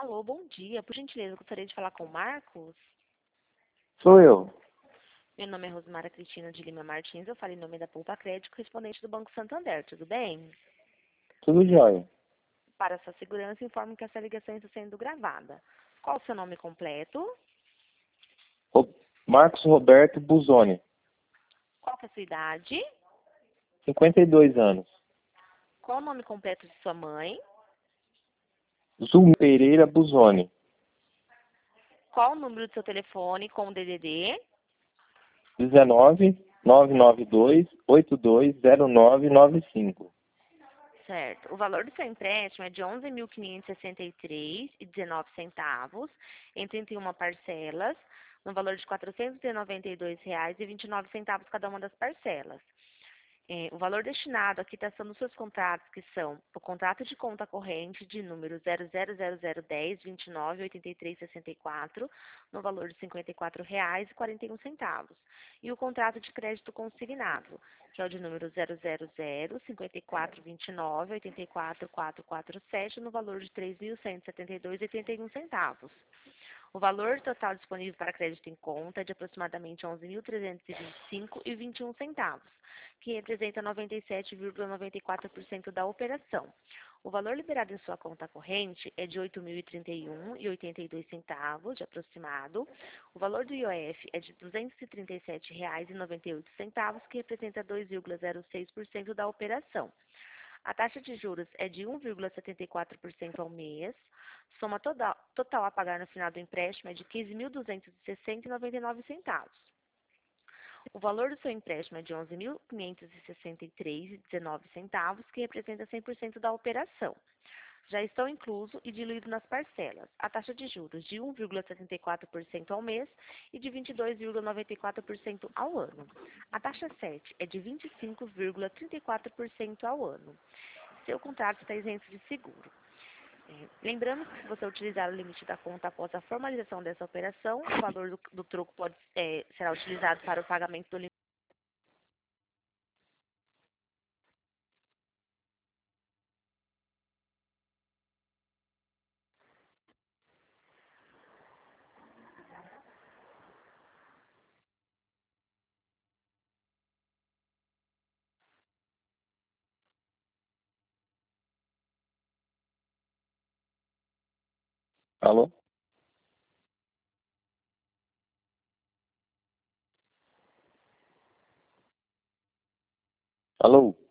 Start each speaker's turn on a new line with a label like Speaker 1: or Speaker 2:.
Speaker 1: Alô, bom dia. Por gentileza, eu gostaria de falar com o Marcos.
Speaker 2: Sou eu.
Speaker 1: Meu nome é Rosemara Cristina de Lima Martins. Eu falo em nome da Poupa Crédito, correspondente do Banco Santander. Tudo bem?
Speaker 2: Tudo jóia.
Speaker 1: Para sua segurança, informo que essa ligação está sendo gravada. Qual o seu nome completo?
Speaker 2: Marcos Roberto Buzoni,
Speaker 1: Qual que é a sua idade?
Speaker 2: 52 anos.
Speaker 1: Qual o nome completo de sua mãe?
Speaker 2: Zumi Pereira Buzoni,
Speaker 1: Qual o número do seu telefone com o DDD?
Speaker 2: 19 992 820995.
Speaker 1: Certo. O valor do seu empréstimo é de R$ 11.563,19 em 31 parcelas, no valor de R$ 492,29 cada uma das parcelas. O valor destinado à quitação dos seus contratos, que são o contrato de conta corrente de número 000010298364, no valor de R$ 54,41, e o contrato de crédito consignado, que é o de número 0005429844447, no valor de R$ 3.172,81. O valor total disponível para crédito em conta é de aproximadamente R$ 11.325,21, que representa 97,94% da operação. O valor liberado em sua conta corrente é de R$ 8.031,82 de aproximado. O valor do IOF é de R$ 237,98, que representa 2,06% da operação. A taxa de juros é de 1,74% ao mês. Soma total a pagar no final do empréstimo é de R$ 15.260,99. O valor do seu empréstimo é de R$ 11.563,19, que representa 100% da operação. Já estão incluso e diluído nas parcelas a taxa de juros de 1,74% ao mês e de 22,94% ao ano. A taxa 7 é de 25,34% ao ano. Seu contrato está isento de seguro. Lembrando que se você utilizar o limite da conta após a formalização dessa operação, o valor do troco será utilizado para o pagamento do limite.
Speaker 2: Alô? Alô?